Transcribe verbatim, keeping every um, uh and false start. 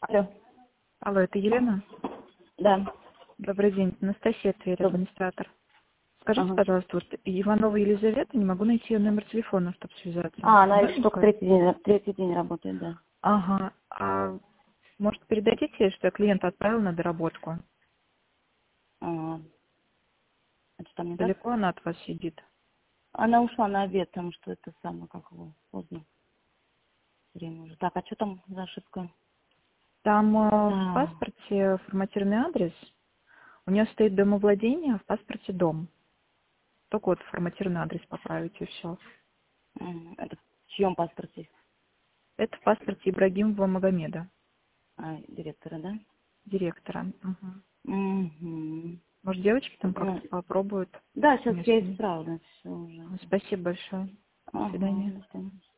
Алло. Алло, это Елена? Да. Добрый день, Анастасия Тверь, Добрый. администратор. Скажите, Ага. пожалуйста, вот Иванова Елизавета, не могу найти ее номер телефона, чтобы связаться. А, она Можно еще только сказать? третий день, третий день работает, да. Ага. А может, передадите ей, что я клиента отправила на доработку? А, это там не так? Далеко она от вас сидит? Она ушла на обед, потому что это самое, как его, поздно время уже. Так, а что там за ошибка? Там э, в Да. паспорте форматированный адрес. У нее стоит домовладение, а в паспорте дом. Только вот форматированный адрес поправить и все. М, Это в чьем паспорте? Это в паспорте Ибрагимова Магомеда, А, директора, да? директора. Мгм. Угу. Может, девочки там Ну, как-то попробуют да, сейчас я местные. исправлю все уже. Спасибо большое. До Ага, свидания. до свидания.